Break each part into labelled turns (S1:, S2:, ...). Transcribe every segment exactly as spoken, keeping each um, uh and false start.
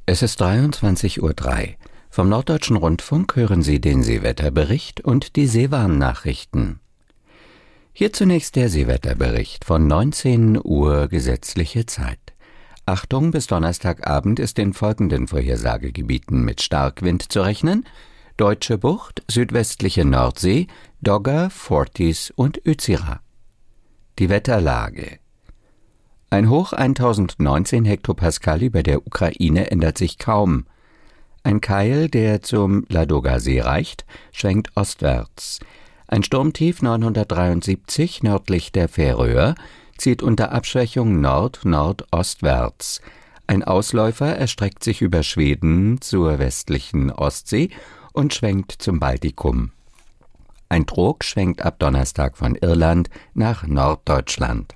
S1: Es ist dreiundzwanzig Uhr drei. Vom Norddeutschen Rundfunk hören Sie den Seewetterbericht und die Seewarnnachrichten. Hier zunächst der Seewetterbericht von neunzehn Uhr gesetzliche Zeit. Achtung, bis Donnerstagabend ist in folgenden Vorhersagegebieten mit Starkwind zu rechnen: Deutsche Bucht, südwestliche Nordsee, Dogger, Forties und Utsira. Die Wetterlage. Ein Hoch tausendneunzehn Hektopascal über der Ukraine ändert sich kaum. Ein Keil, der zum Ladoga-See reicht, schwenkt ostwärts. Ein Sturmtief neunhundertdreiundsiebzig nördlich der Färöer zieht unter Abschwächung nord-nordostwärts. Ein Ausläufer erstreckt sich über Schweden zur westlichen Ostsee und schwenkt zum Baltikum. Ein Trog schwenkt ab Donnerstag von Irland nach Norddeutschland.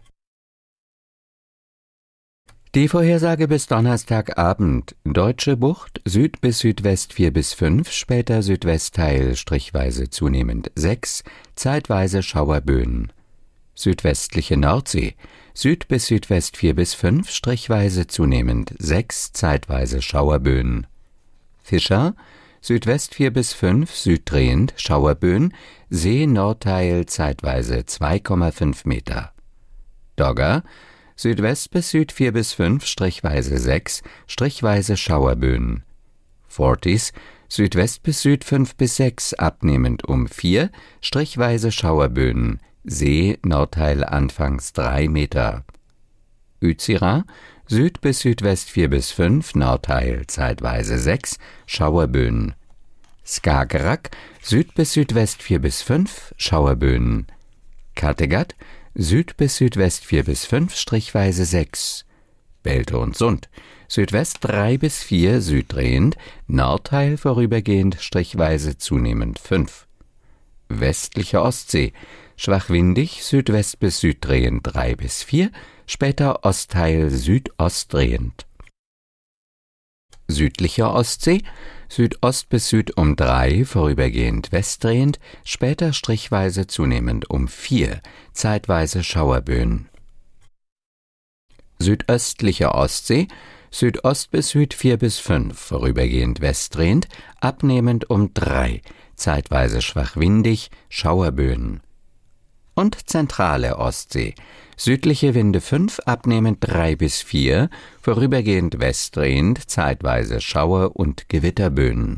S1: Die Vorhersage bis Donnerstagabend: Deutsche Bucht, Süd bis Südwest vier bis fünf, später Südwestteil strichweise zunehmend sechs, zeitweise Schauerböen. Südwestliche Nordsee, Süd bis Südwest vier bis fünf, strichweise zunehmend sechs, zeitweise Schauerböen. Fischer, Südwest vier bis fünf, süddrehend, Schauerböen, See Nordteil zeitweise zwei Komma fünf Meter. Dogger, Südwest bis Süd vier bis fünf, strichweise sechs, strichweise Schauerböen. Forties, Südwest bis Süd fünf bis sechs, abnehmend um vier, strichweise Schauerböen, See Nordteil anfangs drei Meter. Utsira, Süd bis Südwest vier bis fünf, Nordteil zeitweise sechs, Schauerböen. Skagerrak, Süd bis Südwest vier bis fünf, Schauerböen. Kattegat, Süd bis Südwest vier bis fünf, strichweise sechs. Belte und Sund, Südwest drei bis vier, süddrehend, Nordteil vorübergehend, strichweise zunehmend fünf. Westliche Ostsee, schwach windig, Südwest bis Süddrehend drei bis vier, später Ostteil südostdrehend. Südliche Ostsee, Südost bis Süd um drei, vorübergehend westdrehend, später strichweise zunehmend um vier, zeitweise Schauerböen. Südöstliche Ostsee, Südost bis Süd vier bis fünf, vorübergehend westdrehend, abnehmend um drei, zeitweise schwach windig, Schauerböen. Und zentrale Ostsee, südliche Winde fünf, abnehmend drei bis vier, vorübergehend westdrehend, zeitweise Schauer- und Gewitterböen.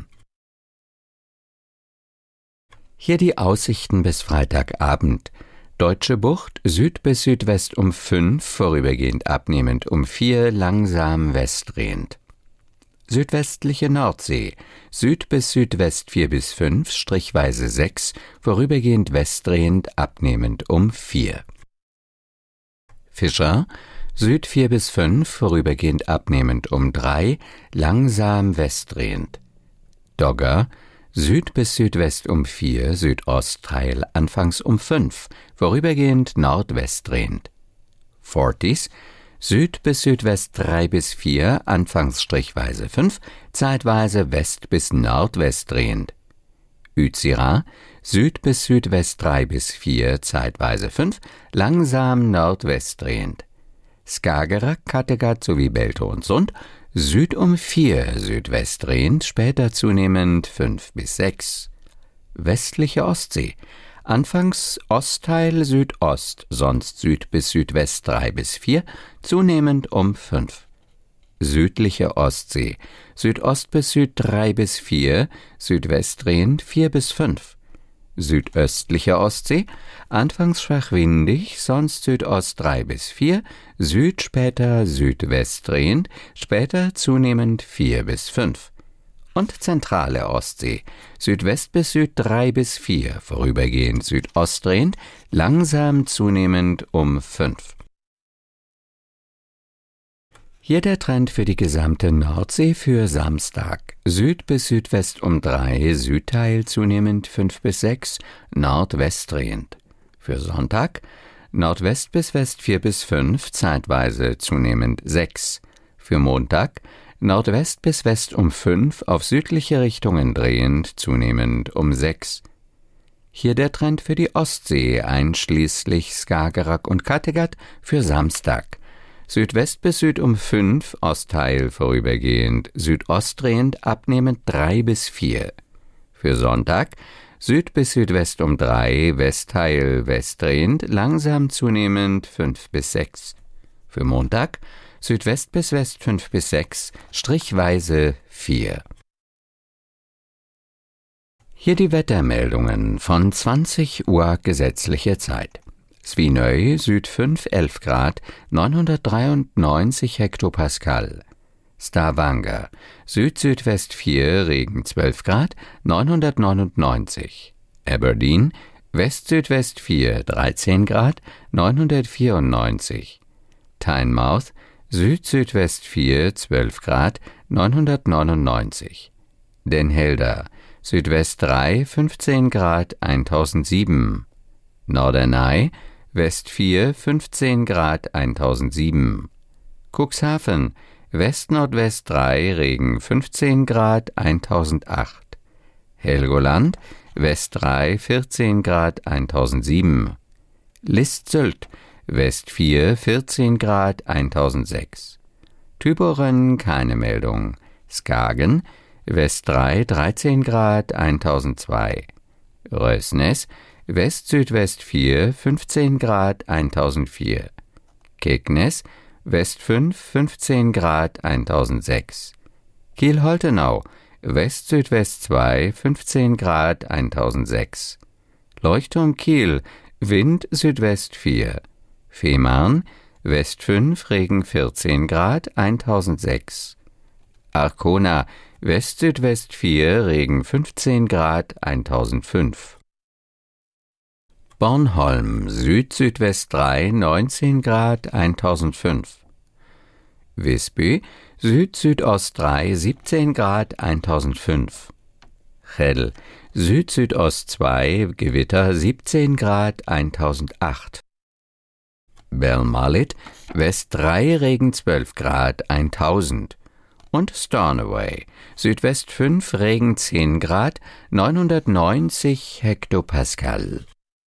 S1: Hier die Aussichten bis Freitagabend. Deutsche Bucht, Süd bis Südwest um fünf, vorübergehend abnehmend um vier, langsam westdrehend. Südwestliche Nordsee, Süd bis Südwest vier bis fünf, strichweise sechs, vorübergehend westdrehend, abnehmend um vier. Fischer, Süd vier bis fünf, vorübergehend abnehmend um drei, langsam westdrehend. Dogger, Süd bis Südwest um vier, Südostteil anfangs um fünf, vorübergehend nordwestdrehend. Forties, Süd bis Südwest drei bis vier, anfangs strichweise fünf, zeitweise West bis Nordwest drehend. Utsira, Süd bis Südwest drei bis vier, zeitweise fünf, langsam Nordwest drehend. Skagerrak, Kattegat sowie Belte und Sund, Süd um vier, Südwest drehend, später zunehmend fünf bis sechs. Westliche Ostsee, anfangs Ostteil Südost, sonst Süd bis Südwest drei bis vier, zunehmend um fünf. Südliche Ostsee, Südost bis Süd drei bis vier, Südwest drehend vier bis fünf. Südöstliche Ostsee, anfangs schwach windig, sonst Südost drei bis vier, Süd später Südwest drehend, später zunehmend vier bis fünf. Und zentrale Ostsee, Südwest bis Süd drei bis vier, vorübergehend südostdrehend, langsam zunehmend um fünf. Hier der Trend für die gesamte Nordsee für Samstag. Süd bis Südwest um drei, Südteil zunehmend fünf bis sechs, Nordwest drehend. Für Sonntag Nordwest bis West vier bis fünf, zeitweise zunehmend sechs. Für Montag Nordwest bis West um fünf, auf südliche Richtungen drehend, zunehmend um sechs. Hier der Trend für die Ostsee, einschließlich Skagerrak und Kattegat, für Samstag. Südwest bis Süd um fünf, Ostteil vorübergehend südostdrehend, abnehmend drei bis vier. Für Sonntag Süd bis Südwest um drei, Westteil westdrehend, langsam zunehmend fünf bis sechs. Für Montag Südwest bis West fünf bis sechs, strichweise vier. Hier die Wettermeldungen von zwanzig Uhr gesetzliche Zeit. Svinøy, Süd fünf, elf Grad, neunhundertdreiundneunzig Hektopascal. Stavanger, Süd-Südwest vier, Regen zwölf Grad, neunhundertneunundneunzig. Aberdeen, West-Südwest vier, dreizehn Grad, neunhundertvierundneunzig. Tynemouth, Süd-Südwest vier, zwölf Grad, neunhundertneunundneunzig. Den Helder, Südwest drei, fünfzehn Grad, eintausendsieben. Norderney, West vier, fünfzehn Grad, eintausendsieben. Cuxhaven, West-Nordwest drei, Regen fünfzehn Grad, eintausendacht. Helgoland, West drei, vierzehn Grad, eintausendsieben. List-Sylt, West vier, vierzehn Grad, eintausendsechs. Tübingen, keine Meldung. Skagen, West drei, dreizehn Grad, eintausendzwei. Røsnes, West-Südwest vier, fünfzehn Grad, eintausendvier. Kegness, West fünf, fünfzehn Grad, eintausendsechs. Kiel-Holtenau, West-Südwest zwei, fünfzehn Grad, eintausendsechs. Leuchtturm Kiel, Wind Südwest vier. Fehmarn, West fünf, Regen vierzehn Grad, eintausendsechs. Arkona, West-Südwest vier, Regen fünfzehn Grad, eintausendfünf. Bornholm, Süd-Südwest drei, neunzehn Grad, eintausendfünf. Visby, Süd-Südost drei, siebzehn Grad, eintausendfünf. Chell, Süd-Südost zwei, Gewitter, siebzehn Grad, eintausendacht. Belmalit, West drei, Regen zwölf Grad, eintausend. Und Stornoway, Südwest fünf, Regen zehn Grad, neunhundertneunzig Hektopascal.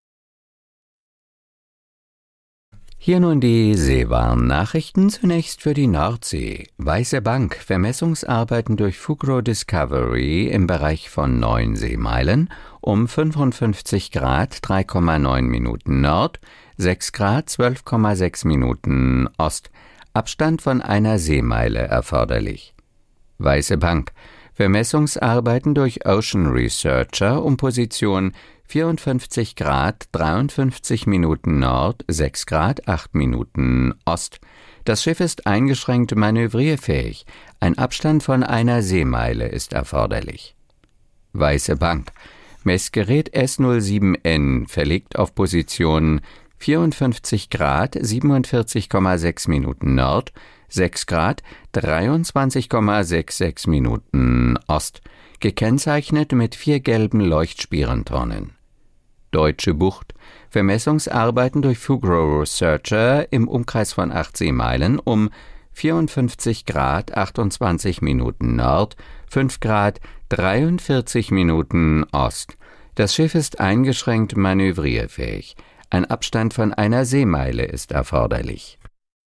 S1: Hier nun die Seewarn-Nachrichten, zunächst für die Nordsee. Weiße Bank, Vermessungsarbeiten durch Fugro Discovery im Bereich von neun Seemeilen um fünfundfünfzig Grad, drei Komma neun Minuten Nord, sechs Grad, zwölf Komma sechs Minuten Ost, Abstand von einer Seemeile erforderlich. Weiße Bank, Vermessungsarbeiten durch Ocean Researcher um Position vierundfünfzig Grad, dreiundfünfzig Minuten Nord, sechs Grad, acht Minuten Ost. Das Schiff ist eingeschränkt manövrierfähig. Ein Abstand von einer Seemeile ist erforderlich. Weiße Bank. Messgerät S null sieben N verlegt auf Position vierundfünfzig Grad, siebenundvierzig Komma sechs Minuten Nord, sechs Grad, dreiundzwanzig Komma sechsundsechzig Minuten Ost. Gekennzeichnet mit vier gelben Leuchtspierentonnen. Deutsche Bucht, Vermessungsarbeiten durch Fugro Researcher im Umkreis von acht Seemeilen um vierundfünfzig Grad, achtundzwanzig Minuten Nord, fünf Grad, dreiundvierzig Minuten Ost. Das Schiff ist eingeschränkt manövrierfähig. Ein Abstand von einer Seemeile ist erforderlich.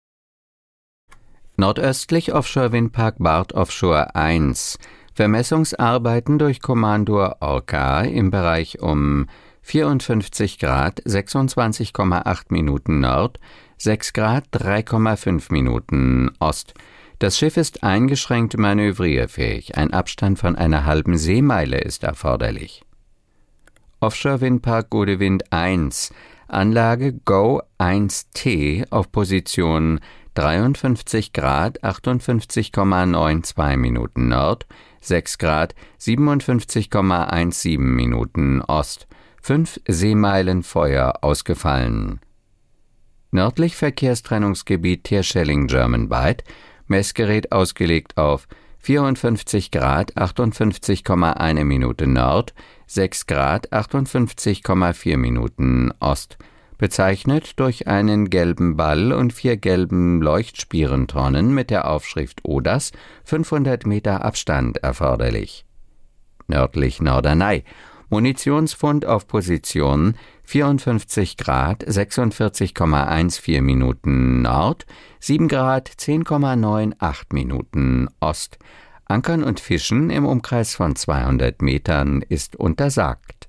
S1: Nordöstlich Offshore-Windpark Barth Offshore eins. Vermessungsarbeiten durch Komandor Orca im Bereich um vierundfünfzig Grad, sechsundzwanzig Komma acht Minuten Nord, sechs Grad, drei Komma fünf Minuten Ost. Das Schiff ist eingeschränkt manövrierfähig. Ein Abstand von einer halben Seemeile ist erforderlich. Offshore-Windpark Gode Wind eins. Anlage Go eins T auf Position dreiundfünfzig Grad, achtundfünfzig Komma zweiundneunzig Minuten Nord, sechs Grad, siebenundfünfzig Komma siebzehn Minuten Ost, fünf Seemeilen Feuer ausgefallen. Nördlich Verkehrstrennungsgebiet Terschelling German Bight, Messgerät ausgelegt auf vierundfünfzig Grad, achtundfünfzig Komma eins Minute Nord, sechs Grad, achtundfünfzig Komma vier Minuten Ost, bezeichnet durch einen gelben Ball und vier gelben Leuchtspierentonnen mit der Aufschrift O D A S, fünfhundert Meter Abstand erforderlich. Nördlich Norderney, Munitionsfund auf Position vierundfünfzig Grad sechsundvierzig Komma vierzehn Minuten Nord, sieben Grad zehn Komma achtundneunzig Minuten Ost. Ankern und Fischen im Umkreis von zweihundert Metern ist untersagt.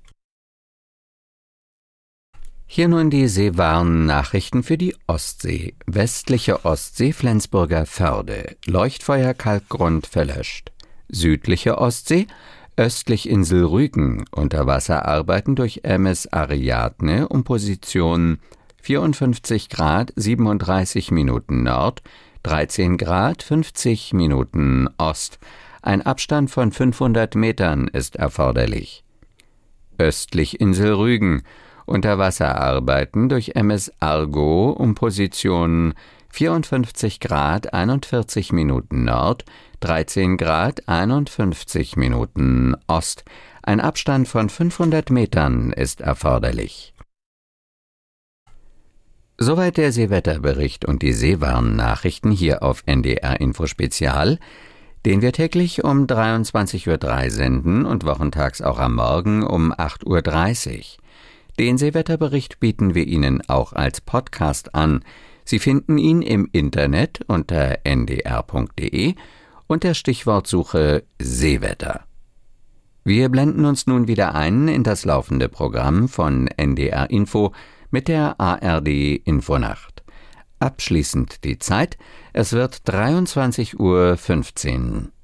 S1: Hier nun die Seewarn-Nachrichten für die Ostsee. Westliche Ostsee, Flensburger Förde. Leuchtfeuer, Kalkgrund verlöscht. Südliche Ostsee, östlich Insel Rügen. Unterwasserarbeiten durch M S Ariadne um Position vierundfünfzig Grad siebenunddreißig Minuten Nord, dreizehn Grad fünfzig Minuten Ost. Ein Abstand von fünfhundert Metern ist erforderlich. Östlich Insel Rügen. Unterwasserarbeiten durch M S Argo um Position vierundfünfzig Grad einundvierzig Minuten Nord, dreizehn Grad einundfünfzig Minuten Ost. Ein Abstand von fünfhundert Metern ist erforderlich. Soweit der Seewetterbericht und die Seewarn-Nachrichten hier auf N D R Info Spezial, den wir täglich um dreiundzwanzig Uhr drei senden und wochentags auch am Morgen um acht Uhr dreißig. Den Seewetterbericht bieten wir Ihnen auch als Podcast an. Sie finden ihn im Internet unter n d r punkt d e und der Stichwortsuche Seewetter. Wir blenden uns nun wieder ein in das laufende Programm von N D R Info mit der A R D Infonacht. Abschließend die Zeit, es wird dreiundzwanzig Uhr fünfzehn.